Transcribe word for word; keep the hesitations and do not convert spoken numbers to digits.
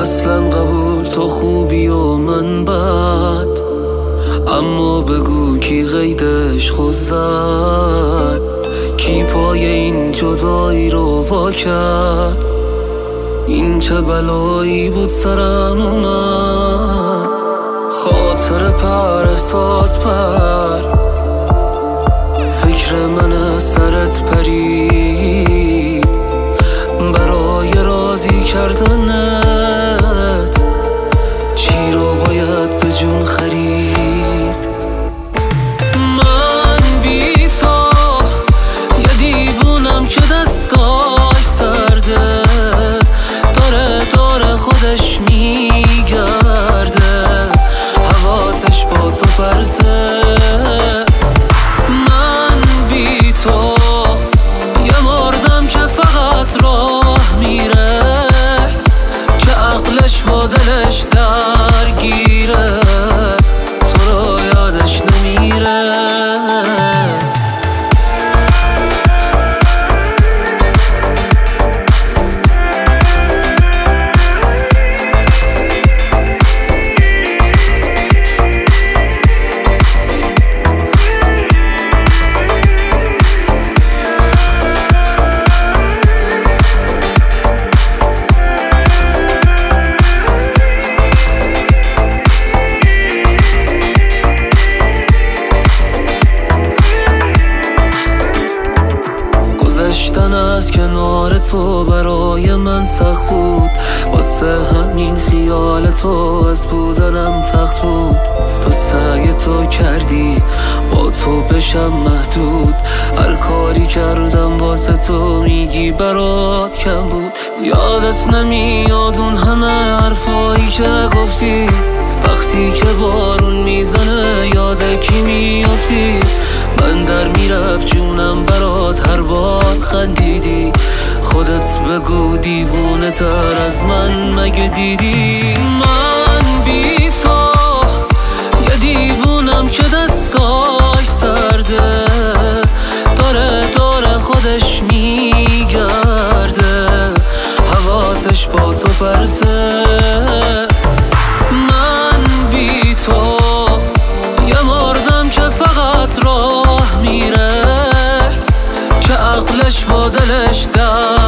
اصلا قبول تو خوبی و من بد، اما بگو کی قیدش خود زد، کی پای این جدایی رو وا کرد. این چه بلایی بود سرم اومد، خاطر پر احساس پر، فکر من سرت پرید برای راضی کردنت، چی رو باید به جون خرید. من بی تو یه دیوونم که دستاش سرده، داره داره خودش میگرده، حواسش با تو پرته. من بی تو یه مردم که فقط راه میره، که عقلش با دلش درگیره، تو رو یادش نمیره. گذشتن از کنار تو برای من سخت بود، واسه همین خیال تو از بودنم تخت بود. تو سعی تو کردی با تو بشم محدود، هر کاری کردم واسه تو میگی برات کم بود. یادت نمیاد اون همه حرفایی که گفتی، وقتی که بارون میزنه یاد کی میافتی. من در میرفت جونم برات هر بار خندیدی، خودت بگو دیوونه تر از من مگه دیدی. من بی تو یه دیوونم که دستاش سرده، داره داره خودش میگرده، حواسش با تو پرته. من بی تو یه مردم که فقط راه میره، که عقلش با دلش در